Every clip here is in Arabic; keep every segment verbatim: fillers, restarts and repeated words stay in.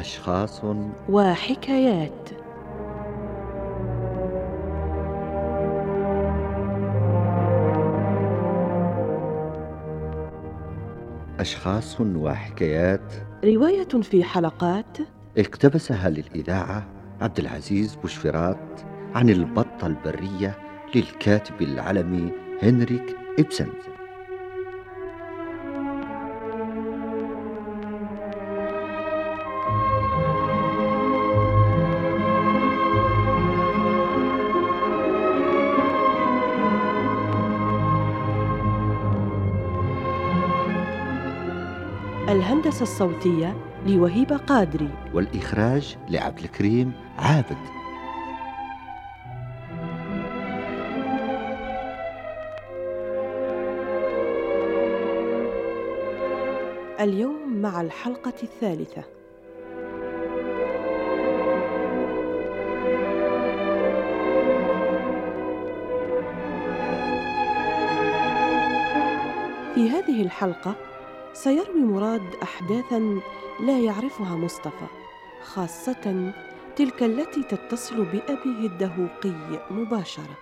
أشخاص وحكايات. أشخاص وحكايات، رواية في حلقات اقتبسها للإذاعة عبد العزيز بوشفرات عن البطة البرية للكاتب العالمي هنريك إبسن. الهندسة الصوتية لوهيبة قادري، والإخراج لعبد الكريم عابد. اليوم مع الحلقة الثالثة. في هذه الحلقة سيروي مراد أحداثاً لا يعرفها مصطفى، خاصة تلك التي تتصل بأبيه الدهوقي مباشرة.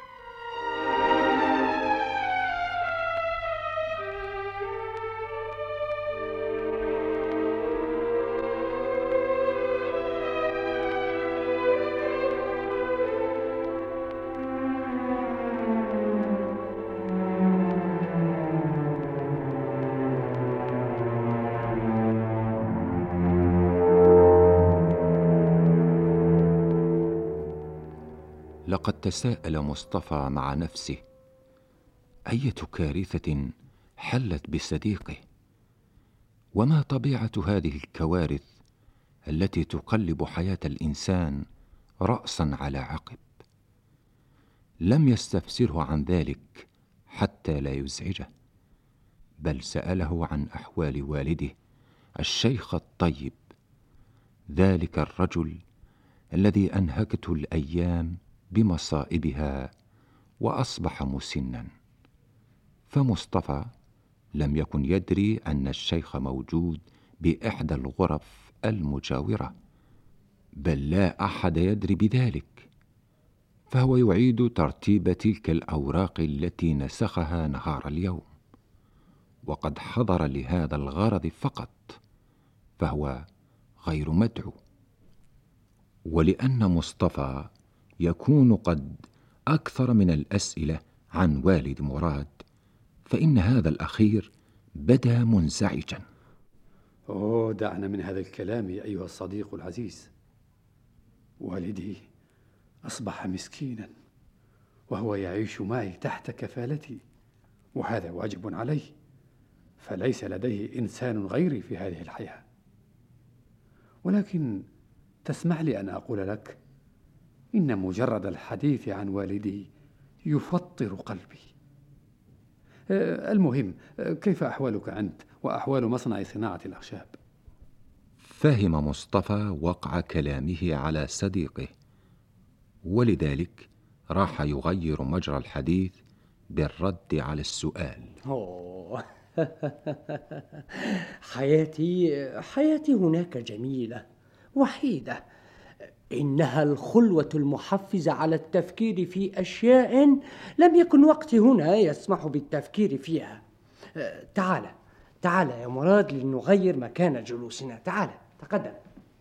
لقد تساءل مصطفى مع نفسه: أية كارثة حلت بصديقه؟ وما طبيعة هذه الكوارث التي تقلب حياة الإنسان رأسا على عقب؟ لم يستفسره عن ذلك حتى لا يزعجه، بل سأله عن أحوال والده الشيخ الطيب، ذلك الرجل الذي أنهكته الأيام بمصائبها وأصبح مسنا. فمصطفى لم يكن يدري أن الشيخ موجود بإحدى الغرف المجاورة، بل لا أحد يدري بذلك، فهو يعيد ترتيب تلك الأوراق التي نسخها نهار اليوم، وقد حضر لهذا الغرض فقط، فهو غير مدعو. ولأن مصطفى يكون قد أكثر من الأسئلة عن والد مراد، فإن هذا الأخير بدا منزعجا. أوه، دعنا من هذا الكلام أيها الصديق العزيز. والدي أصبح مسكينا، وهو يعيش معي تحت كفالتي، وهذا واجب عليه، فليس لديه إنسان غيري في هذه الحياة. ولكن تسمح لي أن أقول لك إن مجرد الحديث عن والدي يفطر قلبي. المهم، كيف أحوالك أنت وأحوال مصنع صناعة الأخشاب؟ فهم مصطفى وقع كلامه على صديقه، ولذلك راح يغير مجرى الحديث بالرد على السؤال. أوه. حياتي حياتي هناك جميلة وحيدة، إنها الخلوة المحفزة على التفكير في أشياء لم يكن وقتي هنا يسمح بالتفكير فيها. تعال تعال يا مراد لنغير مكان جلوسنا. تعال، تقدم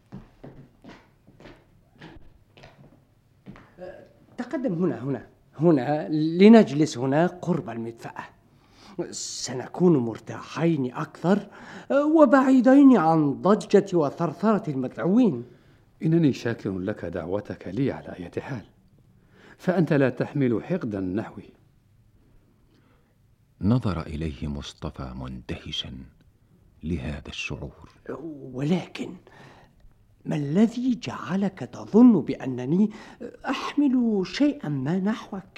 تقدم هنا هنا هنا لنجلس هنا قرب المدفأة. سنكون مرتاحين أكثر وبعيدين عن ضجة وثرثرة المدعوين. إنني شاكر لك دعوتك لي على أي حال، فأنت لا تحمل حقدا نحوي. نظر إليه مصطفى مندهشا لهذا الشعور. ولكن ما الذي جعلك تظن بأنني أحمل شيئا ما نحوك؟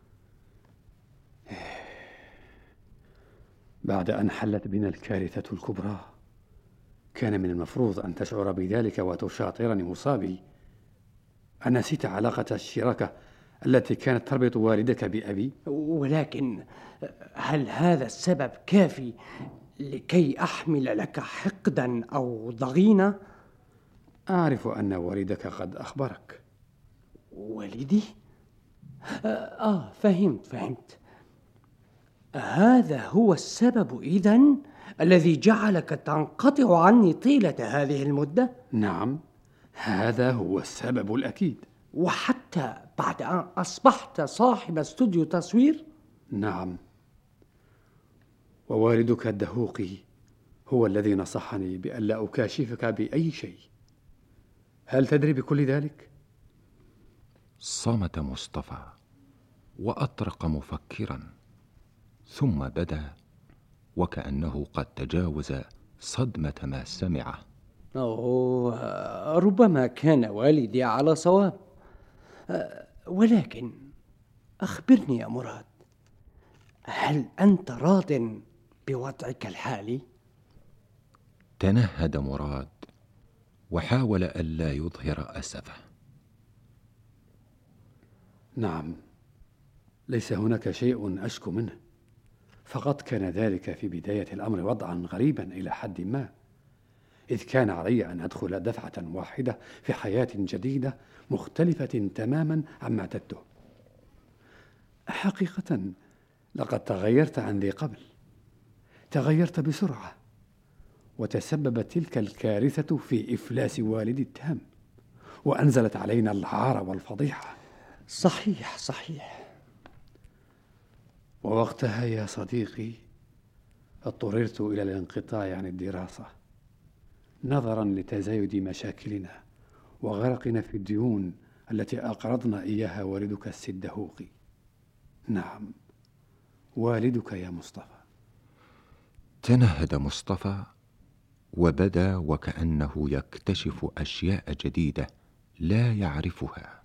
بعد أن حلت بنا الكارثة الكبرى، كان من المفروض أن تشعر بذلك وتشاطرني مصابي. أنسيت علاقة الشراكة التي كانت تربط والدك بأبي؟ ولكن هل هذا السبب كافي لكي أحمل لك حقدا أو ضغينة؟ أعرف أن والدك قد أخبرك. والدي؟ آه فهمت فهمت. هذا هو السبب إذن الذي جعلك تنقطع عني طيلة هذه المدة؟ نعم، هذا هو السبب الأكيد. وحتى بعد أن أصبحت صاحب استوديو تصوير؟ نعم، ووالدك الدهوقي هو الذي نصحني بألا أكاشفك بأي شيء. هل تدري بكل ذلك؟ صمت مصطفى وأطرق مفكرا، ثم بدا وكأنه قد تجاوز صدمة ما سمعه. أوه، ربما كان والدي على صواب. ولكن أخبرني يا مراد، هل أنت راض بوضعك الحالي؟ تنهد مراد وحاول ألا يظهر أسفه. نعم، ليس هناك شيء أشكو منه، فقد كان ذلك في بداية الأمر وضعا غريبا إلى حد ما، إذ كان علي أن أدخل دفعة واحدة في حياة جديدة مختلفة تماما عما اعتدته. حقيقة لقد تغيرت عن ذي قبل، تغيرت بسرعة، وتسببت تلك الكارثة في إفلاس والدي التام، وأنزلت علينا العار والفضيحة. صحيح صحيح. ووقتها يا صديقي اضطررت إلى الانقطاع عن الدراسة نظرا لتزايد مشاكلنا وغرقنا في الديون التي أقرضنا إياها والدك السيد دهوقي. نعم، والدك يا مصطفى. تنهد مصطفى وبدا وكأنه يكتشف أشياء جديدة لا يعرفها.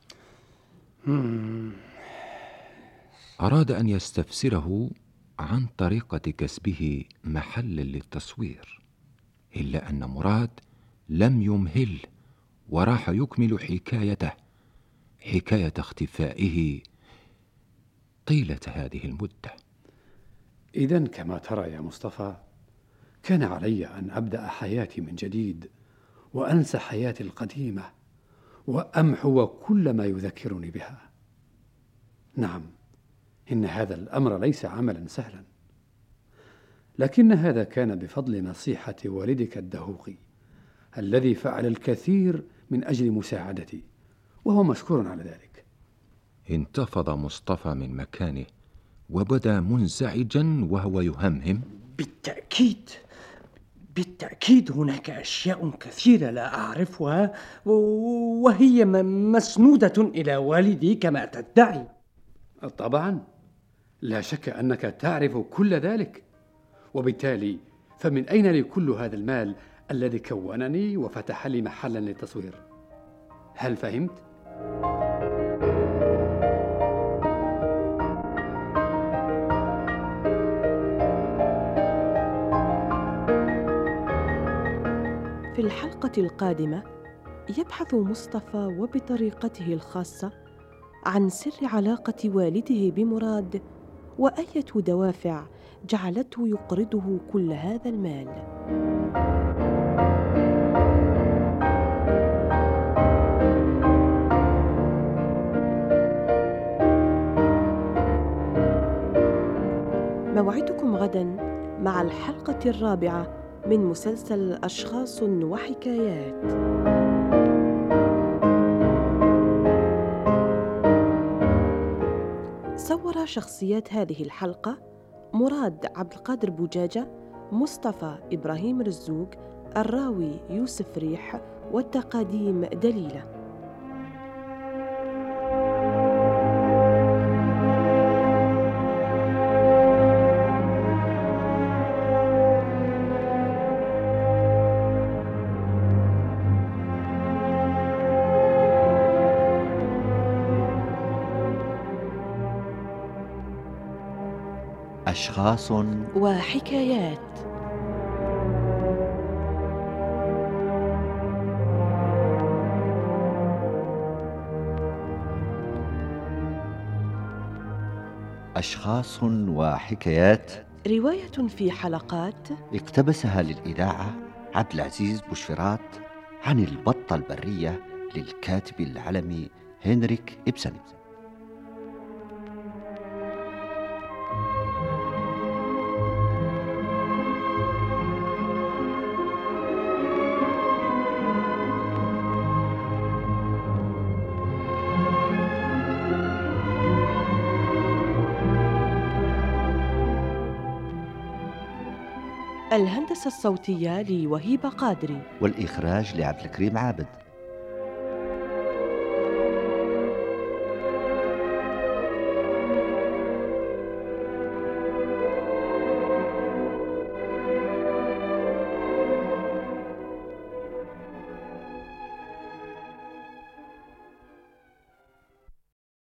أراد أن يستفسره عن طريقة كسبه محلا للتصوير، إلا أن مراد لم يمهل وراح يكمل حكايته، حكاية اختفائه طيلة هذه المدة. إذن كما ترى يا مصطفى، كان علي أن أبدأ حياتي من جديد، وأنسى حياتي القديمة، وأمحو كل ما يذكرني بها. نعم، إن هذا الأمر ليس عملا سهلا، لكن هذا كان بفضل نصيحة والدك الدهوقي الذي فعل الكثير من أجل مساعدتي، وهو مشكور على ذلك. انتفض مصطفى من مكانه وبدا منزعجا وهو يهمهم. بالتأكيد بالتأكيد هناك أشياء كثيرة لا أعرفها، وهي مسنودة إلى والدي كما تدعي. طبعا، لا شك أنك تعرف كل ذلك، وبالتالي فمن أين لي كل هذا المال الذي كونني وفتح لي محلا للتصوير؟ هل فهمت؟ في الحلقة القادمة يبحث مصطفى وبطريقته الخاصة عن سر علاقة والده بمراد، وأية دوافع جعلته يقرضه كل هذا المال. موعدكم غدا مع الحلقة الرابعة من مسلسل أشخاص وحكايات. صور شخصيات هذه الحلقة مراد عبد القادر بوجاجة، مصطفى إبراهيم رزوق، الراوي يوسف ريح، والتقاديم دليلة. أشخاص وحكايات. أشخاص وحكايات، رواية في حلقات اقتبسها للإذاعة عبد العزيز بوشفرات عن البطة البرية للكاتب العلمي هنريك إبسن. الهندسة الصوتية لوهيبة قادري، والإخراج لعبد الكريم عابد.